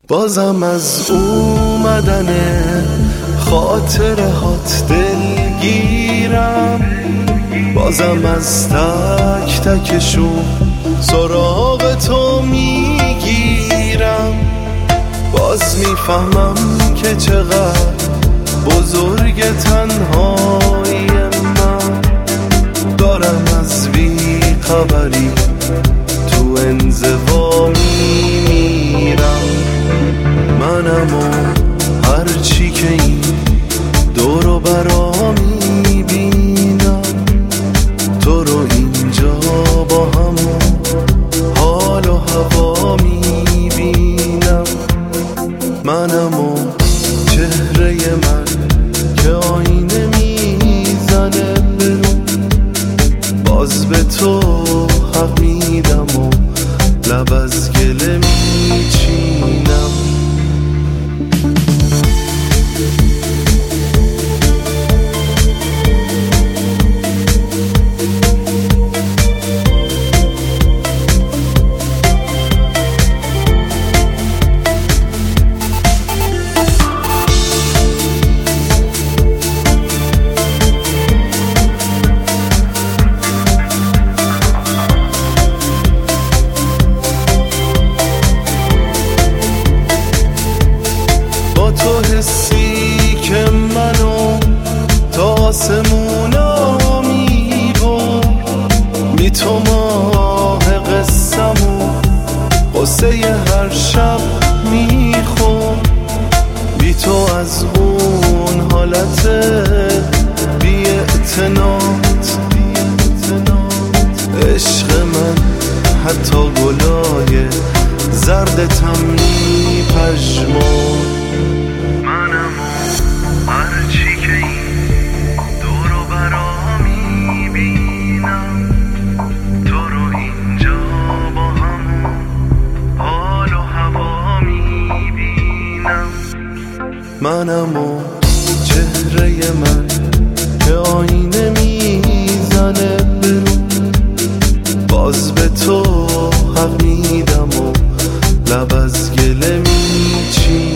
بازم از اومدن خاطرهات دلگیرم، بازم از تک تکشون سراغ تو میگیرم. باز میفهمم که چقدر بزرگ تنهایی من، دارم از بی خبری تو انزوا میمیرم. منم و هرچی که این دور و برا میبینم، تو رو اینجا با همون حال و هوا میبینم. منم و چهره من که آینه میزنه برون، باز به تو حق میدم و لب از گله میچینم. تو حسی که منو تا آسمونا میبر، بی تو ماه قصه‌مو قصه هر شب میخور، بی تو از اون حالت بی اعتنات عشق من حتی گلای زردتم میپژمرد. منم و هرچی که این دور و برا میبینم، تو رو اینجا با همون حال و هوا میبینم. منم و چهره من که آینه میزنه برون، باز به تو حق میدم و لب از گله میچینم.